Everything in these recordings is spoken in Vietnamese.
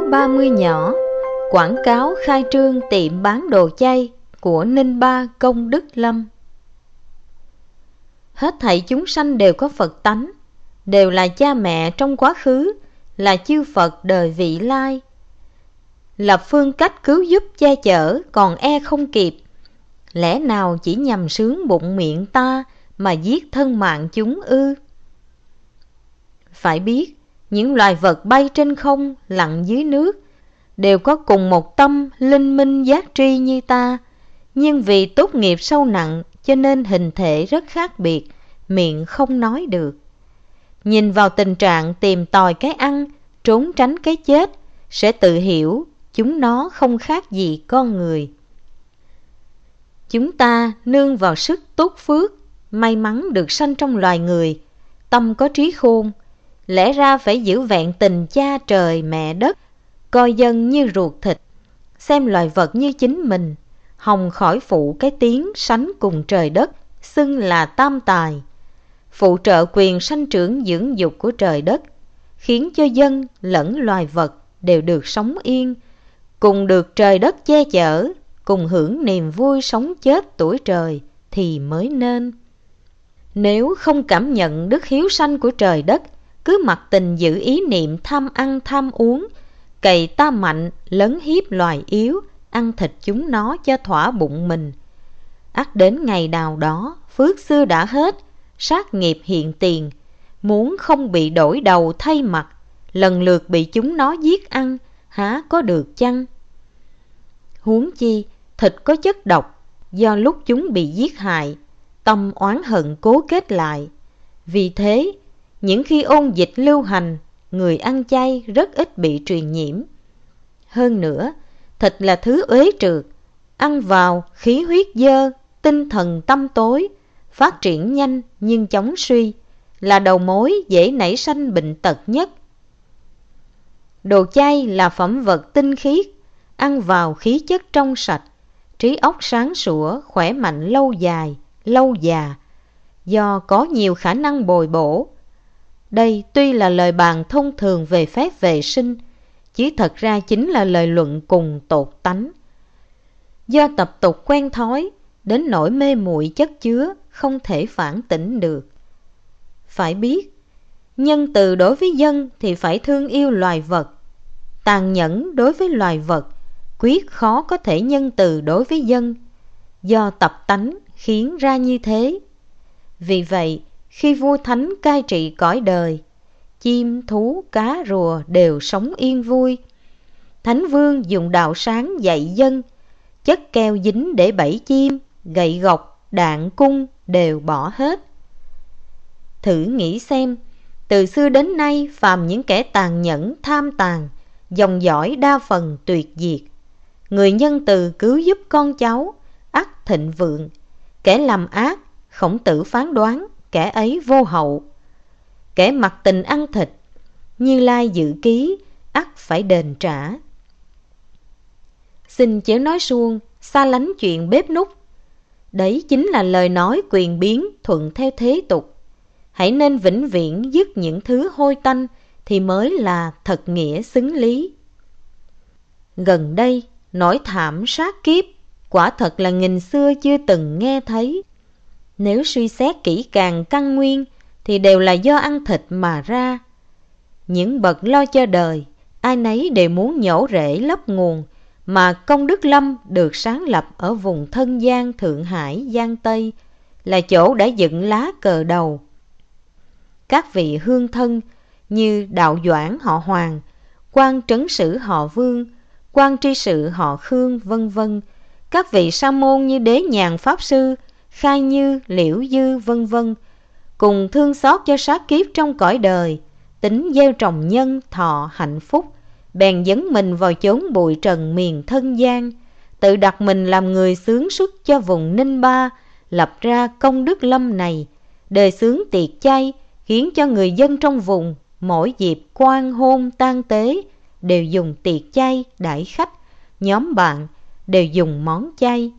30 nhỏ quảng cáo khai trương tiệm bán đồ chay của Ninh Ba Công Đức Lâm. Hết thảy chúng sanh đều có Phật tánh, đều là cha mẹ trong quá khứ, là chư Phật đời vị lai. Lập phương cách cứu giúp che chở còn e không kịp, lẽ nào chỉ nhằm sướng bụng miệng ta mà giết thân mạng chúng ư? Phải biết, những loài vật bay trên không, lặn dưới nước đều có cùng một tâm linh minh giác tri như ta, nhưng vì tốt nghiệp sâu nặng cho nên hình thể rất khác biệt, miệng không nói được. Nhìn vào tình trạng tìm tòi cái ăn, trốn tránh cái chết, sẽ tự hiểu chúng nó không khác gì con người. Chúng ta nương vào sức tốt phước, may mắn được sanh trong loài người, tâm có trí khôn, lẽ ra phải giữ vẹn tình cha trời mẹ đất, coi dân như ruột thịt, xem loài vật như chính mình, hòng khỏi phụ cái tiếng sánh cùng trời đất, xưng là tam tài, phụ trợ quyền sanh trưởng dưỡng dục của trời đất, khiến cho dân lẫn loài vật đều được sống yên, cùng được trời đất che chở, cùng hưởng niềm vui sống chết tuổi trời thì mới nên. Nếu không cảm nhận đức hiếu sanh của trời đất, cứ mặc tình giữ ý niệm tham ăn tham uống, cày ta mạnh lấn hiếp loài yếu, ăn thịt chúng nó cho thỏa bụng mình, ắt đến ngày nào đó phước xưa đã hết, sát nghiệp hiện tiền, muốn không bị đổi đầu thay mặt, lần lượt bị chúng nó giết ăn, há có được chăng? Huống chi thịt có chất độc, do lúc chúng bị giết hại, tâm oán hận cố kết lại. Vì thế, những khi ôn dịch lưu hành, người ăn chay rất ít bị truyền nhiễm. Hơn nữa, thịt là thứ uế trượt, ăn vào khí huyết dơ, tinh thần tâm tối, phát triển nhanh nhưng chóng suy, là đầu mối dễ nảy sanh bệnh tật nhất. Đồ chay là phẩm vật tinh khiết, ăn vào khí chất trong sạch, trí óc sáng sủa, khỏe mạnh lâu dài, lâu già, do có nhiều khả năng bồi bổ. Đây tuy là lời bàn thông thường về phép vệ sinh, chứ thật ra chính là lời luận cùng tột tánh. Do tập tục quen thói, đến nỗi mê muội chất chứa, không thể phản tỉnh được. Phải biết, nhân từ đối với dân thì phải thương yêu loài vật, tàn nhẫn đối với loài vật, quyết khó có thể nhân từ đối với dân, do tập tánh khiến ra như thế. Vì vậy, khi vua thánh cai trị cõi đời, chim, thú, cá, rùa đều sống yên vui. Thánh vương dùng đạo sáng dạy dân, chất keo dính để bẫy chim, gậy gộc, đạn cung đều bỏ hết. Thử nghĩ xem, từ xưa đến nay phàm những kẻ tàn nhẫn, tham tàn, dòng dõi đa phần tuyệt diệt. Người nhân từ cứu giúp con cháu, ắt thịnh vượng. Kẻ làm ác, Khổng Tử phán đoán kẻ ấy vô hậu. Kẻ mặc tình ăn thịt, Như Lai dự ký, ắt phải đền trả. Xin chớ nói suông, xa lánh chuyện bếp núc. Đấy chính là lời nói quyền biến thuận theo thế tục. Hãy nên vĩnh viễn dứt những thứ hôi tanh thì mới là thật nghĩa xứng lý. Gần đây, nỗi thảm sát kiếp quả thật là nghìn xưa chưa từng nghe thấy. Nếu suy xét kỹ càng căn nguyên thì đều là do ăn thịt mà ra. Những bậc lo cho đời, ai nấy đều muốn nhổ rễ lấp nguồn, mà Công Đức Lâm được sáng lập ở vùng Thân Giang, Thượng Hải, Giang Tây, là chỗ đã dựng lá cờ đầu. Các vị hương thân như Đạo Doãn họ Hoàng, Quan Trấn Sử họ Vương, Quan Tri Sự họ Khương, vân vân, các vị sa môn như Đế Nhàn Pháp Sư, Khai Như, Liễu Dư, vân vân, cùng thương xót cho sát kiếp trong cõi đời, tính gieo trồng nhân thọ hạnh phúc, bèn dấn mình vào chốn bụi trần miền Thân Giang, tự đặt mình làm người xướng xuất cho vùng Ninh Ba, lập ra Công Đức Lâm này, đời xướng tiệc chay, khiến cho người dân trong vùng mỗi dịp quan hôn tang tế đều dùng tiệc chay đãi khách, nhóm bạn đều dùng món chay.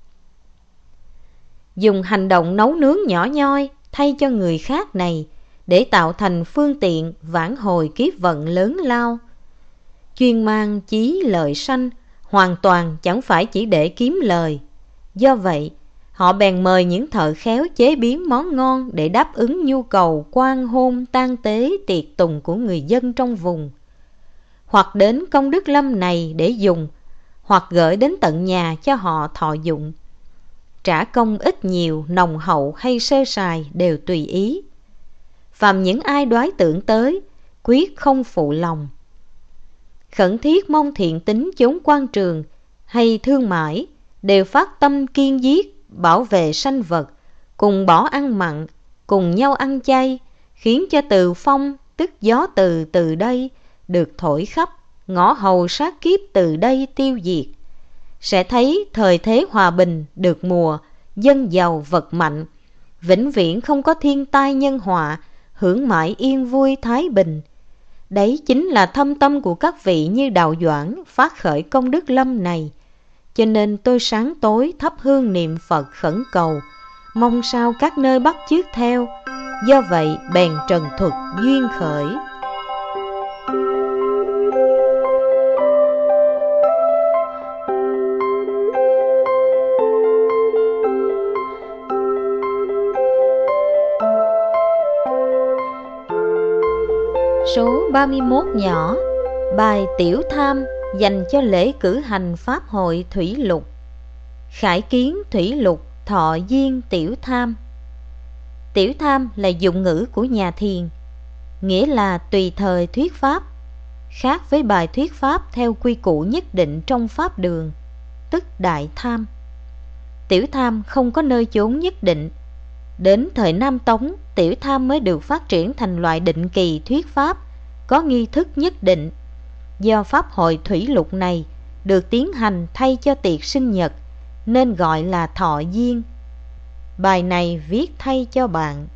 Dùng hành động nấu nướng nhỏ nhoi thay cho người khác này để tạo thành phương tiện vãn hồi kiếp vận lớn lao. chuyên mang chí lợi sanh, hoàn toàn chẳng phải chỉ để kiếm lời. Do vậy, họ bèn mời những thợ khéo chế biến món ngon để đáp ứng nhu cầu quan hôn tang tế tiệc tùng của người dân trong vùng. Hoặc đến công đức lâm này để dùng, hoặc gửi đến tận nhà cho họ thọ dụng. Trả công ít nhiều, nồng hậu hay sơ sài đều tùy ý. Phàm những ai đoái tưởng tới, quyết không phụ lòng. Khẩn thiết mong thiện tính chốn quan trường hay thương mãi đều phát tâm kiên giết, bảo vệ sanh vật, cùng bỏ ăn mặn, cùng nhau ăn chay, khiến cho từ phong tức gió từ đây được thổi khắp, ngõ hầu sát kiếp từ đây tiêu diệt. Sẽ thấy thời thế hòa bình được mùa, dân giàu vật mạnh, vĩnh viễn không có thiên tai nhân họa, hưởng mãi yên vui thái bình. Đấy chính là thâm tâm của các vị như Đạo Doãn phát khởi công đức lâm này. Cho nên tôi sáng tối thắp hương niệm Phật khẩn cầu, mong sao các nơi bắt chước theo. Do vậy bèn trần thuật duyên khởi. Số 31 nhỏ. Bài Tiểu Tham dành cho lễ cử hành Pháp hội Thủy Lục. Khải kiến Thủy Lục, thọ duyên Tiểu Tham. Tiểu Tham là dụng ngữ của nhà thiền, nghĩa là tùy thời thuyết pháp, khác với bài thuyết pháp theo quy củ nhất định trong Pháp đường, tức Đại Tham. Tiểu Tham không có nơi chốn nhất định. Đến thời Nam Tống, Tiểu Tham mới được phát triển thành loại định kỳ thuyết pháp, có nghi thức nhất định. Do Pháp hội Thủy Lục này được tiến hành thay cho tiệc sinh nhật, nên gọi là thọ duyên. Bài này viết thay cho bạn.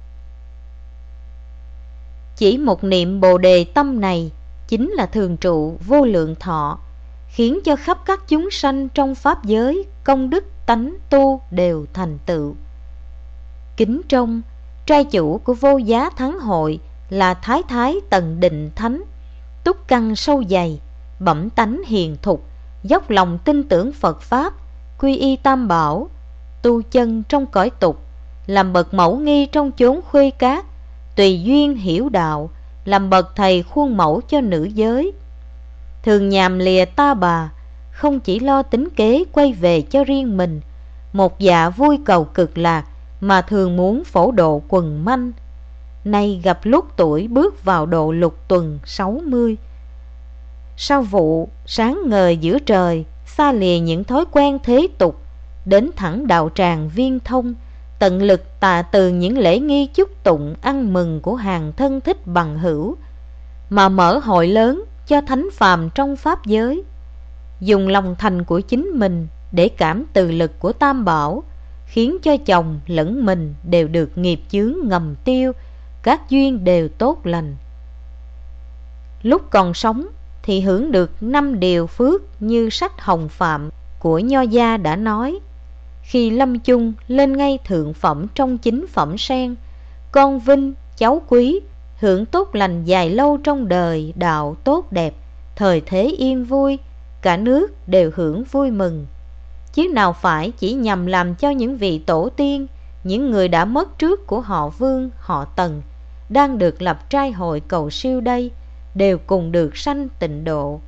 Chỉ một niệm Bồ Đề tâm này chính là thường trụ vô lượng thọ, khiến cho khắp các chúng sanh trong Pháp giới công đức tánh tu đều thành tựu. Kính trông, trai chủ của Vô Giá Thắng Hội là Thái Thái Tần Định Thánh, túc căn sâu dày, bẩm tánh hiền thục, dốc lòng tin tưởng Phật Pháp, quy y Tam Bảo, tu chân trong cõi tục, làm bậc mẫu nghi trong chốn khuê cát, tùy duyên hiểu đạo, làm bậc thầy khuôn mẫu cho nữ giới. Thường nhàm lìa ta bà, không chỉ lo tính kế quay về cho riêng mình, một dạ vui cầu cực lạc, mà thường muốn phổ độ quần manh. Nay gặp lúc tuổi bước vào độ lục tuần 60. Sau vụ sáng ngời giữa trời, xa lìa những thói quen thế tục, đến thẳng đạo tràng viên thông, tận lực tạ từ những lễ nghi chúc tụng ăn mừng của hàng thân thích bằng hữu, mà mở hội lớn cho thánh phàm trong Pháp giới. Dùng lòng thành của chính mình để cảm từ lực của Tam Bảo, khiến cho chồng lẫn mình đều được nghiệp chướng ngầm tiêu, các duyên đều tốt lành. Lúc còn sống thì hưởng được 5 điều phước như sách Hồng Phạm của Nho Gia đã nói. Khi lâm chung lên ngay thượng phẩm trong 9 phẩm sen, con vinh, cháu quý, hưởng tốt lành dài lâu trong đời đạo tốt đẹp, thời thế yên vui, cả nước đều hưởng vui mừng. Chứ nào phải chỉ nhằm làm cho những vị tổ tiên, những người đã mất trước của họ Vương, họ Tần, đang được lập trai hội cầu siêu đây, đều cùng được sanh tịnh độ.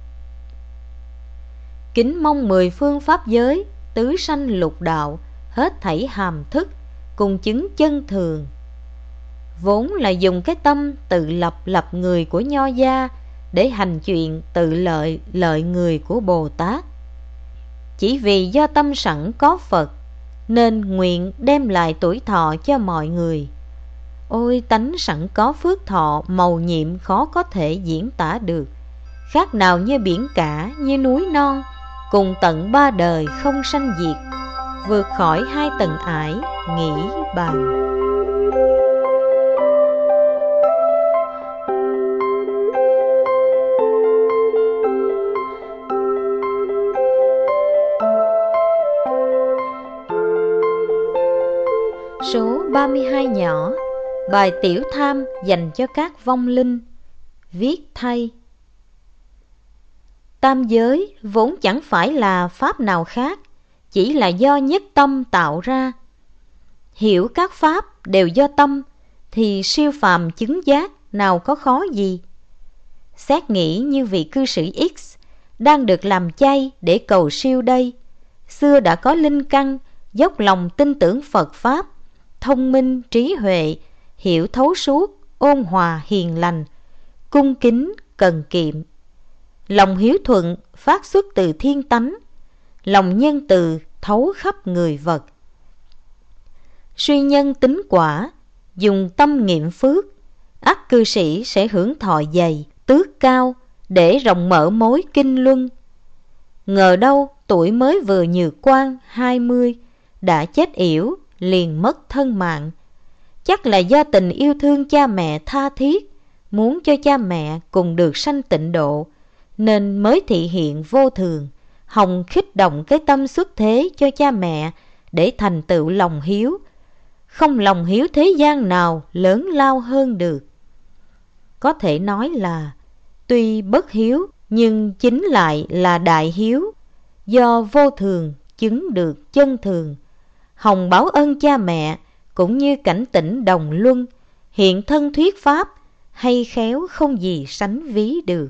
Kính mong 10 phương Pháp giới, tứ sanh lục đạo, hết thảy hàm thức, cùng chứng chân thường. Vốn là dùng cái tâm tự lập người của Nho Gia, để hành chuyện tự lợi người của Bồ Tát. Chỉ vì do tâm sẵn có Phật, nên nguyện đem lại tuổi thọ cho mọi người. Ôi tánh sẵn có phước thọ mầu nhiệm khó có thể diễn tả được, khác nào như biển cả, như núi non, cùng tận 3 đời không sanh diệt, vượt khỏi 2 tầng ải nghĩ bàn. Số 32 nhỏ. Bài Tiểu Tham dành cho các vong linh. Viết thay. Tam giới vốn chẳng phải là pháp nào khác, chỉ là do nhất tâm tạo ra. Hiểu các pháp đều do tâm, thì siêu phàm chứng giác nào có khó gì. Xét nghĩ như vị cư sĩ X đang được làm chay để cầu siêu đây, xưa đã có linh căn, dốc lòng tin tưởng Phật Pháp, thông minh trí huệ, hiểu thấu suốt, ôn hòa hiền lành, cung kính cần kiệm. Lòng hiếu thuận phát xuất từ thiên tánh, lòng nhân từ thấu khắp người vật. Suy nhân tính quả, dùng tâm nghiệm phước, ắt cư sĩ sẽ hưởng thọ dày, tước cao, để rộng mở mối kinh luân. Ngờ đâu tuổi mới vừa nhược quan 20, đã chết yểu, liền mất thân mạng. Chắc là do tình yêu thương cha mẹ tha thiết, muốn cho cha mẹ cùng được sanh tịnh độ, nên mới thị hiện vô thường, hòng khích động cái tâm xuất thế cho cha mẹ để thành tựu lòng hiếu. Không lòng hiếu thế gian nào lớn lao hơn được. Có thể nói là tuy bất hiếu nhưng chính lại là đại hiếu, do vô thường chứng được chân thường, hồng báo ơn cha mẹ cũng như cảnh tỉnh đồng luân, hiện thân thuyết pháp, hay khéo không gì sánh ví được.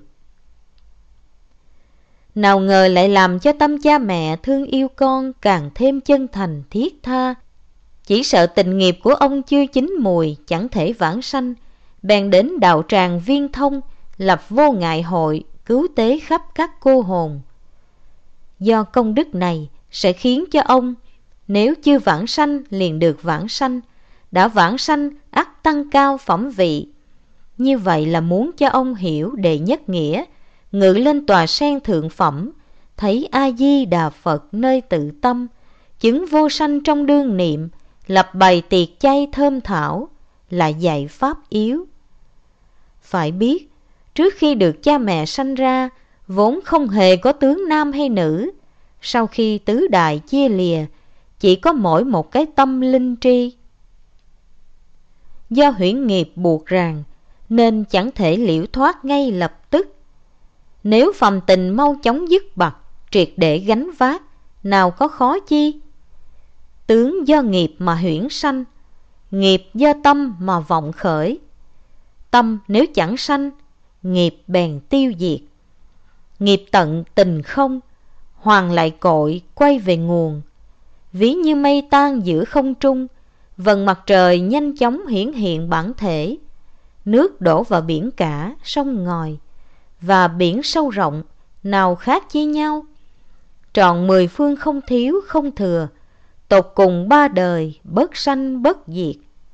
Nào ngờ lại làm cho tâm cha mẹ thương yêu con càng thêm chân thành thiết tha. Chỉ sợ tình nghiệp của ông chưa chín mùi, chẳng thể vãng sanh, bèn đến đạo tràng Viên Thông, lập vô ngại hội, cứu tế khắp các cô hồn. Do công đức này sẽ khiến cho ông, nếu chưa vãng sanh liền được vãng sanh, đã vãng sanh ắt tăng cao phẩm vị. Như vậy là muốn cho ông hiểu đệ nhất nghĩa, ngự lên tòa sen thượng phẩm, thấy A-di-đà Phật nơi tự tâm, chứng vô sanh trong đương niệm, lập bày tiệc chay thơm thảo, là dạy pháp yếu. Phải biết, trước khi được cha mẹ sanh ra, vốn không hề có tướng nam hay nữ. Sau khi tứ đại chia lìa, chỉ có mỗi một cái tâm linh tri. Do huyễn nghiệp buộc ràng, nên chẳng thể liễu thoát ngay lập tức. Nếu phàm tình mau chóng dứt bặt, triệt để gánh vác, nào có khó chi. Tướng do nghiệp mà huyễn sanh, nghiệp do tâm mà vọng khởi. Tâm nếu chẳng sanh, nghiệp bèn tiêu diệt. Nghiệp tận tình không, hoàn lại cội quay về nguồn. Ví như mây tan giữa không trung, vầng mặt trời nhanh chóng hiển hiện bản thể. Nước đổ vào biển cả, sông ngòi, và biển sâu rộng, nào khác chi nhau. Trọn 10 phương không thiếu không thừa, tột cùng 3 đời bất sanh bất diệt.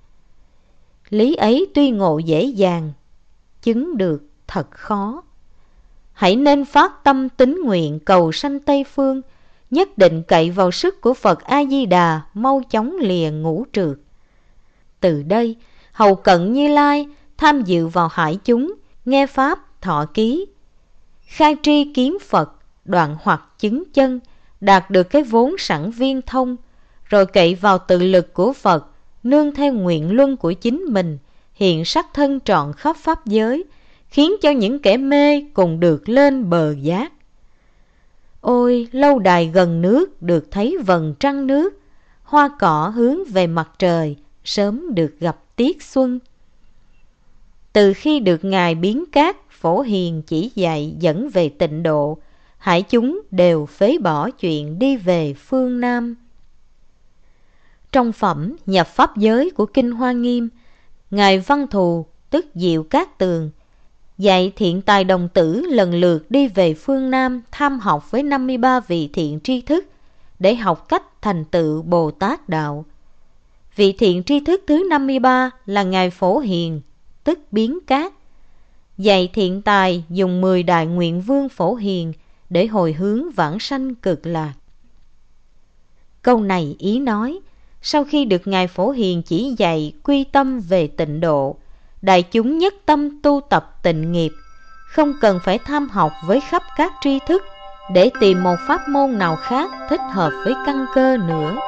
Lý ấy tuy ngộ dễ dàng, chứng được thật khó. Hãy nên phát tâm tín nguyện cầu sanh Tây Phương, nhất định cậy vào sức của Phật A-di-đà mau chóng lìa ngũ trược. Từ đây, hầu cận Như Lai tham dự vào hải chúng, nghe pháp thọ ký, khai tri kiến Phật, đoạn hoặc chứng chân, đạt được cái vốn sẵn viên thông, rồi cậy vào tự lực của Phật, nương theo nguyện luân của chính mình, hiện sắc thân trọn khắp pháp giới, khiến cho những kẻ mê cùng được lên bờ giác. Ôi, lâu đài gần nước được thấy vầng trăng nước, hoa cỏ hướng về mặt trời, sớm được gặp tiết xuân. Từ khi được Ngài Biến Cát Phổ Hiền chỉ dạy dẫn về tịnh độ, hải chúng đều phế bỏ chuyện đi về phương Nam. Trong phẩm nhập pháp giới của Kinh Hoa Nghiêm, Ngài Văn Thù tức Diệu Cát Tường dạy thiện tài đồng tử lần lượt đi về phương Nam tham học với 53 vị thiện tri thức để học cách thành tựu Bồ Tát Đạo. Vị thiện tri thức thứ 53 là Ngài Phổ Hiền, tức Biến Cát, dạy thiện tài dùng 10 đại nguyện vương Phổ Hiền để hồi hướng vãng sanh cực lạc. Câu này ý nói, sau khi được Ngài Phổ Hiền chỉ dạy quy tâm về tịnh độ, đại chúng nhất tâm tu tập tịnh nghiệp, không cần phải tham học với khắp các tri thức để tìm một pháp môn nào khác thích hợp với căn cơ nữa.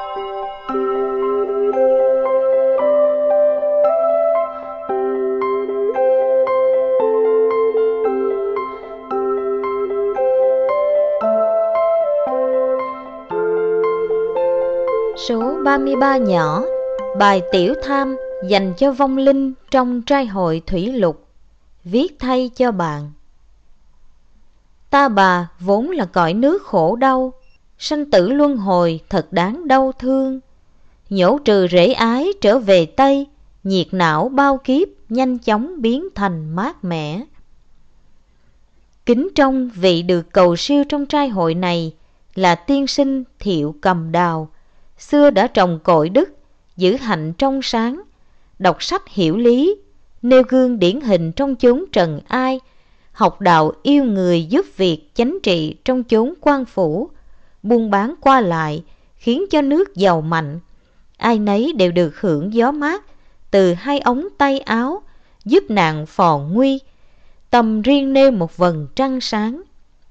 33 nhỏ. Bài Tiểu Tham dành cho vong linh trong trai hội Thủy Lục. Viết thay cho bạn. Ta bà vốn là cõi nước khổ đau, sanh tử luân hồi thật đáng đau thương. Nhổ trừ rễ ái trở về Tây, nhiệt não bao kiếp nhanh chóng biến thành mát mẻ. Kính trong vị được cầu siêu trong trai hội này là tiên sinh Thiệu Cầm Đào. Xưa đã trồng cội đức, giữ hạnh trong sáng, đọc sách hiểu lý, nêu gương điển hình trong chốn trần ai, học đạo yêu người giúp việc chánh trị trong chốn quan phủ, buôn bán qua lại, khiến cho nước giàu mạnh. Ai nấy đều được hưởng gió mát từ hai ống tay áo, giúp nạn phò nguy, tâm riêng nêu một vầng trăng sáng.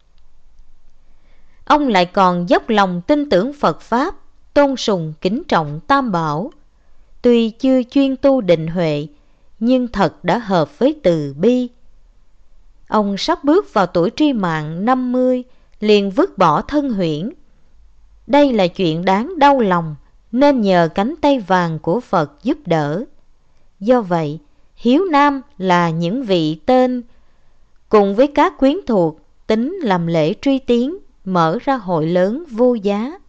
Ông lại còn dốc lòng tin tưởng Phật Pháp, tôn sùng kính trọng Tam Bảo. Tuy chưa chuyên tu định huệ, nhưng thật đã hợp với từ bi. Ông sắp bước vào tuổi tri mạng 50, liền vứt bỏ thân huyễn. Đây là chuyện đáng đau lòng, nên nhờ cánh tay vàng của Phật giúp đỡ. Do vậy, hiếu nam là những vị tên, cùng với các quyến thuộc, tính làm lễ truy tiến, mở ra hội lớn vô giá.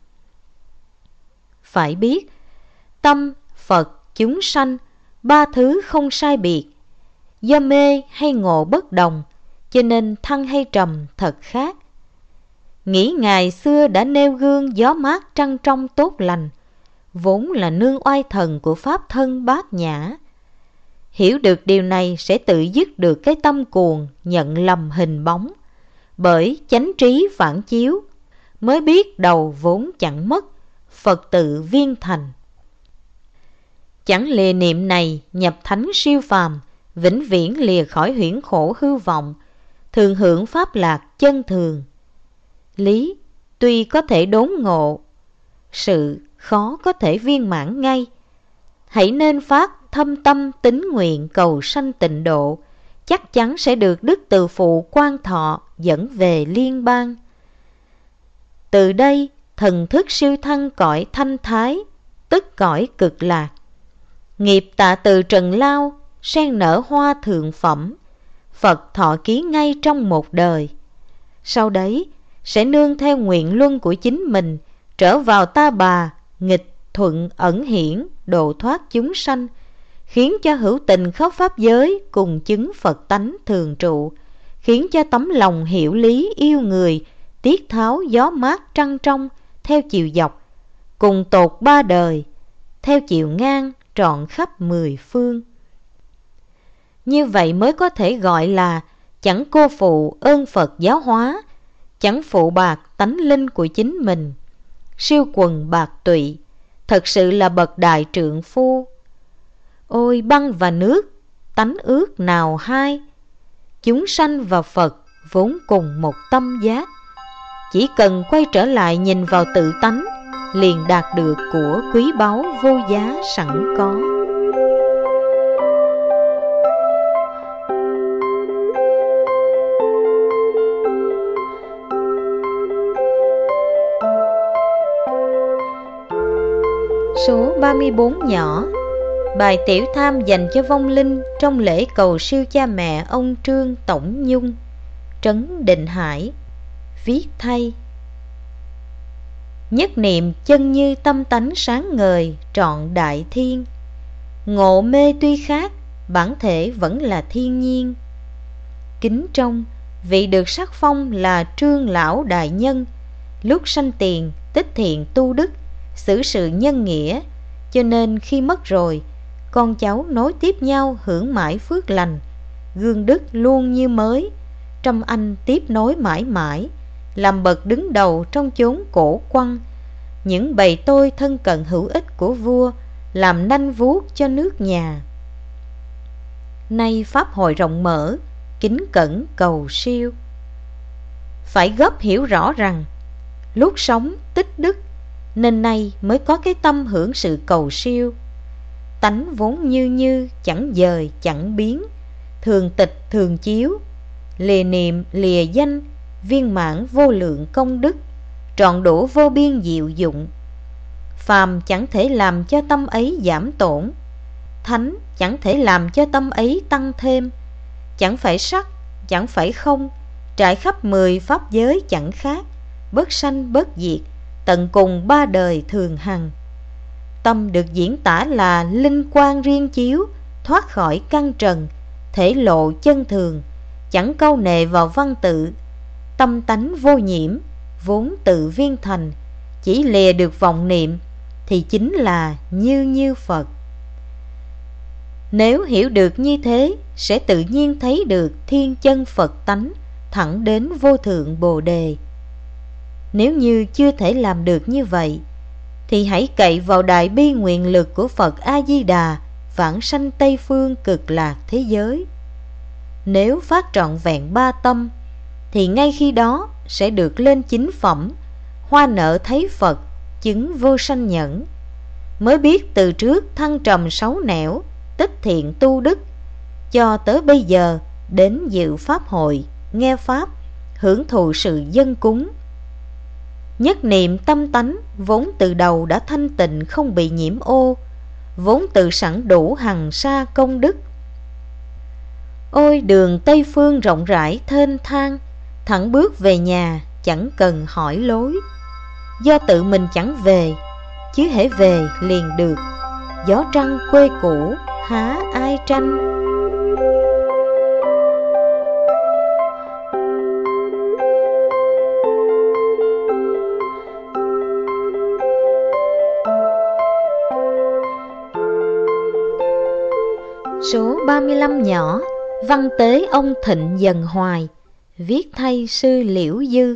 Phải biết, tâm, Phật, chúng sanh, ba thứ không sai biệt. Do mê hay ngộ bất đồng, cho nên thăng hay trầm thật khác. Nghĩ ngày xưa đã nêu gương gió mát trăng trong tốt lành, vốn là nương oai thần của Pháp thân bát nhã. Hiểu được điều này sẽ tự dứt được cái tâm cuồng nhận lầm hình bóng. Bởi chánh trí phản chiếu, mới biết đầu vốn chẳng mất, Phật tự viên thành. Chẳng lìa niệm này nhập thánh siêu phàm, vĩnh viễn lìa khỏi huyễn khổ hư vọng, thường hưởng pháp lạc chân thường. Lý tuy có thể đốn ngộ, sự khó có thể viên mãn ngay. Hãy nên phát thâm tâm tín nguyện cầu sanh tịnh độ, chắc chắn sẽ được Đức Từ Phụ Quan Thọ dẫn về liên bang. Từ đây thần thức siêu thăng cõi thanh thái, tức cõi cực lạc. Nghiệp tạ từ trần lao, sen nở hoa thượng phẩm, Phật thọ ký ngay trong một đời. Sau đấy sẽ nương theo nguyện luân của chính mình, trở vào ta bà, nghịch thuận ẩn hiển, độ thoát chúng sanh, khiến cho hữu tình khắp pháp giới cùng chứng Phật tánh thường trụ, khiến cho tấm lòng hiểu lý yêu người, tiết tháo gió mát trăng trong theo chiều dọc, cùng tột ba đời, theo chiều ngang trọn khắp mười phương. Như vậy mới có thể gọi là chẳng cô phụ ơn Phật giáo hóa, chẳng phụ bạc tánh linh của chính mình. Siêu quần bạc tụy, thật sự là bậc đại trượng phu. Ôi băng và nước, tánh ước nào hai, chúng sanh và Phật vốn cùng một tâm giác. Chỉ cần quay trở lại nhìn vào tự tánh, liền đạt được của quý báu vô giá sẵn có. Số 34 nhỏ. Bài Tiểu Tham dành cho vong linh trong lễ cầu siêu cha mẹ ông Trương Tổng Nhung, Trấn Định Hải. Viết thay. Nhất niệm chân như tâm tánh sáng ngời trọn đại thiên, ngộ mê tuy khác, bản thể vẫn là thiên nhiên. Kính trong vị được sắc phong là Trương Lão Đại Nhân, lúc sanh tiền tích thiện tu đức, xử sự nhân nghĩa, cho nên khi mất rồi, con cháu nối tiếp nhau hưởng mãi phước lành, gương đức luôn như mới, trăm anh tiếp nối mãi mãi, làm bậc đứng đầu trong chốn cổ quăng. Những bầy tôi thân cận hữu ích của vua, làm nanh vuốt cho nước nhà. Nay pháp hội rộng mở, kính cẩn cầu siêu. Phải gấp hiểu rõ rằng lúc sống tích đức, nên nay mới có cái tâm hưởng sự cầu siêu. Tánh vốn như chẳng dời chẳng biến, thường tịch thường chiếu, lìa niệm lìa danh, viên mãn vô lượng công đức, trọn đủ vô biên diệu dụng. phàm chẳng thể làm cho tâm ấy giảm tổn, thánh chẳng thể làm cho tâm ấy tăng thêm. Chẳng phải sắc, chẳng phải không, trải khắp 10 pháp giới chẳng khác, bất sanh bất diệt, tận cùng 3 đời thường hằng. Tâm được diễn tả là linh quang riêng chiếu, thoát khỏi căn trần, thể lộ chân thường, chẳng câu nệ vào văn tự. Tâm tánh vô nhiễm, vốn tự viên thành, chỉ lìa được vọng niệm thì chính là như Phật. Nếu hiểu được như thế, sẽ tự nhiên thấy được thiên chân Phật tánh, thẳng đến vô thượng Bồ Đề. Nếu như chưa thể làm được như vậy, thì hãy cậy vào đại bi nguyện lực của Phật A-di-đà, vãng sanh Tây Phương cực lạc thế giới. Nếu phát trọn vẹn 3 tâm, thì ngay khi đó sẽ được lên chính phẩm, hoa nở thấy Phật, chứng vô sanh nhẫn. Mới biết từ trước thăng trầm 6 nẻo, tích thiện tu đức, cho tới bây giờ đến dự pháp hội, nghe pháp, hưởng thụ sự dân cúng. Nhất niệm tâm tánh vốn từ đầu đã thanh tịnh không bị nhiễm ô, vốn tự sẵn đủ hằng sa công đức. Ôi đường Tây Phương rộng rãi thênh thang, thẳng bước về nhà chẳng cần hỏi lối. Do tự mình chẳng về, chứ hễ về liền được, gió trăng quê cũ há ai tranh. Số 35 nhỏ, văn tế ông Thịnh Dần Hoài, viết thay sư Liễu Dư.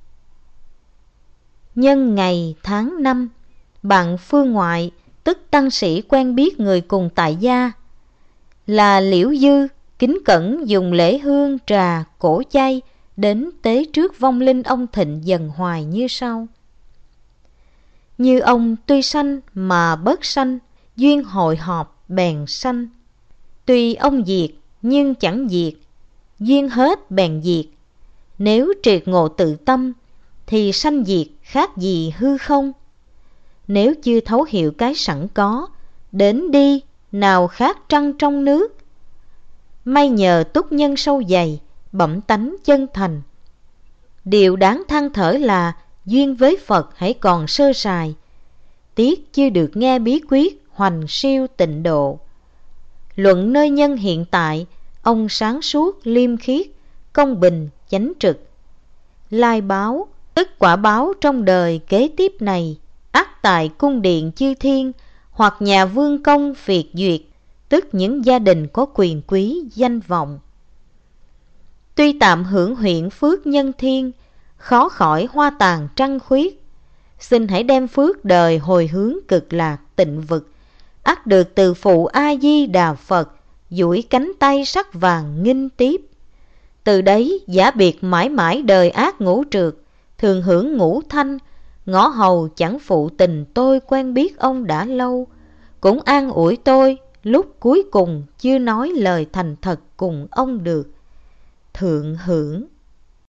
Nhân ngày tháng năm, bạn phương ngoại, tức tăng sĩ quen biết người cùng tại gia, là Liễu Dư, kính cẩn dùng lễ hương, trà, cổ chay đến tế trước vong linh ông Thịnh Dần Hoài như sau. Như ông tuy sanh mà bớt sanh, duyên hội họp bèn sanh. Tuy ông diệt nhưng chẳng diệt, duyên hết bèn diệt. Nếu triệt ngộ tự tâm, thì sanh diệt khác gì hư không? Nếu chưa thấu hiểu cái sẵn có, đến đi nào khác trăng trong nước. May nhờ túc nhân sâu dày, bẩm tánh chân thành. Điều đáng than thở là duyên với Phật hãy còn sơ sài, tiếc chưa được nghe bí quyết hoành siêu tịnh độ. Luận nơi nhân hiện tại, ông sáng suốt liêm khiết, công bình chánh trực. Lai báo, tức quả báo trong đời kế tiếp này, ắt tại cung điện chư thiên hoặc nhà vương công phiệt duyệt, tức những gia đình có quyền quý danh vọng. Tuy tạm hưởng huyện phước nhân thiên, khó khỏi hoa tàn trăng khuyết. Xin hãy đem phước đời hồi hướng cực lạc tịnh vực, ắt được từ phụ A-di-đà Phật duỗi cánh tay sắc vàng nghinh tiếp. Từ đấy giả biệt mãi mãi đời ác ngũ trượt, thường hưởng ngũ thanh, ngõ hầu chẳng phụ tình tôi quen biết ông đã lâu, cũng an ủi tôi lúc cuối cùng chưa nói lời thành thật cùng ông được. Thượng hưởng.